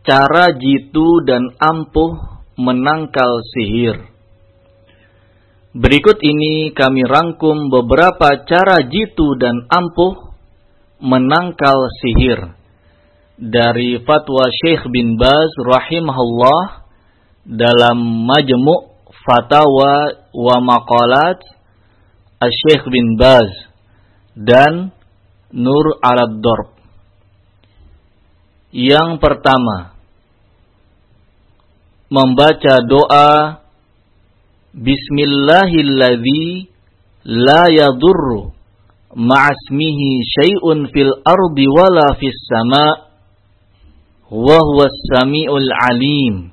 cara jitu dan ampuh menangkal sihir. Berikut ini kami rangkum beberapa cara jitu dan ampuh menangkal sihir dari fatwa Syekh bin Baz rahimahullah dalam Majmu' Fatawa wa Maqalat Syekh bin Baz dan Nur al-Darb. Yang pertama, membaca doa Bismillahilladzi la yadurru ma'asmihi syai'un fil ardi wala fis sama' wa huwas sami'ul alim.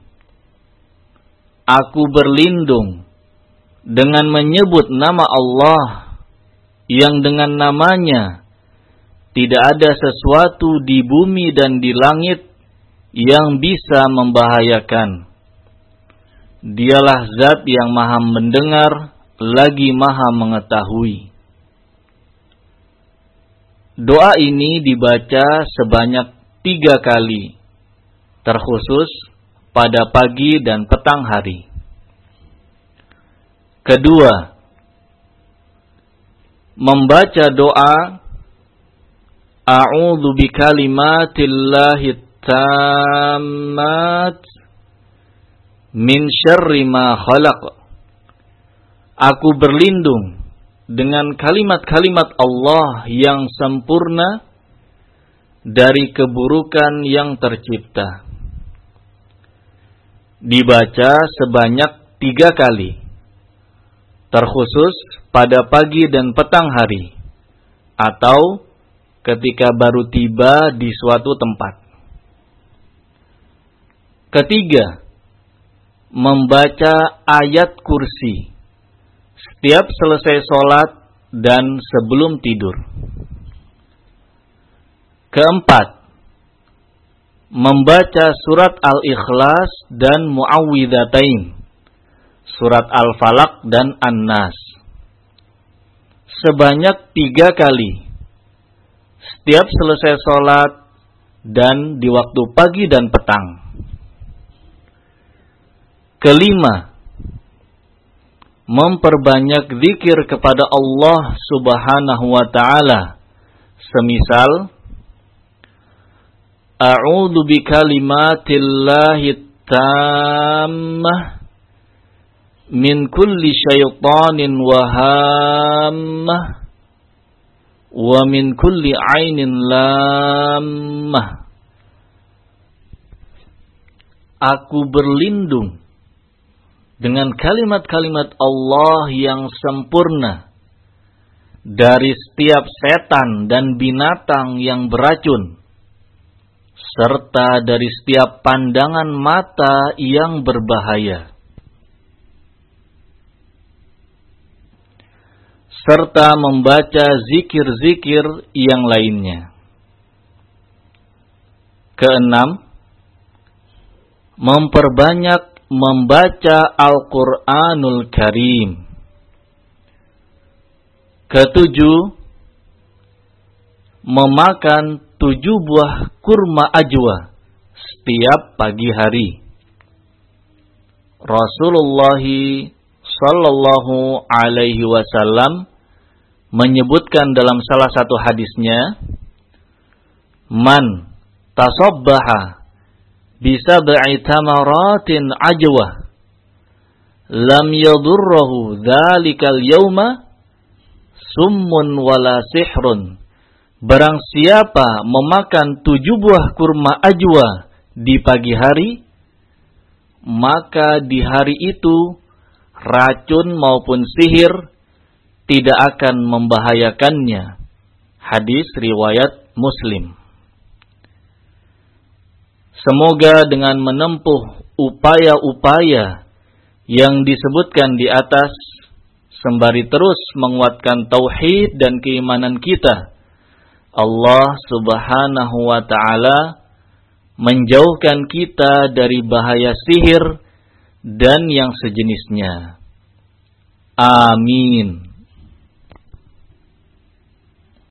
Aku berlindung dengan menyebut nama Allah yang dengan namanya tidak ada sesuatu di bumi dan di langit yang bisa membahayakan. Dialah zat yang maha mendengar lagi maha mengetahui. Doa ini dibaca sebanyak 3 kali, terkhusus pada pagi dan petang hari. Kedua, membaca doa A'udzu bikalimatillahi tammat min syarri ma khalaq. Aku berlindung dengan kalimat-kalimat Allah yang sempurna dari keburukan yang tercipta. Dibaca sebanyak 3 kali, terkhusus pada pagi dan petang hari, atau ketika baru tiba di suatu tempat. Ketiga, membaca ayat kursi setiap selesai sholat dan sebelum tidur. Keempat, membaca surat Al-Ikhlas dan Mu'awwidhatain, surat Al-Falaq dan An-Nas sebanyak 3 kali setiap selesai sholat dan di waktu pagi dan petang. Kelima, memperbanyak zikir kepada Allah Subhanahu wa ta'ala, semisal A'udzu bikalimatillahi tammah min kulli syaitanin wahammah wa min kulli ainin lammah. Aku berlindung dengan kalimat-kalimat Allah yang sempurna dari setiap setan dan binatang yang beracun, serta dari setiap pandangan mata yang berbahaya, serta membaca zikir-zikir yang lainnya. Keenam, memperbanyak membaca Al-Quranul Karim. Ketujuh, memakan 7 buah kurma ajwa setiap pagi hari. Rasulullah sallallahu alaihi wasallam menyebutkan dalam salah satu hadisnya, man tasabbaha bisab'i tamaratin ajwa lam yadurruhu dzalikal yauma summun wala sihrun. Barang siapa memakan 7 buah kurma ajwa di pagi hari, maka di hari itu racun maupun sihir tidak akan membahayakannya. Hadis riwayat Muslim. Semoga dengan menempuh upaya-upaya yang disebutkan di atas, sembari terus menguatkan tauhid dan keimanan kita, Allah Subhanahu wa ta'ala menjauhkan kita dari bahaya sihir dan yang sejenisnya. Amin.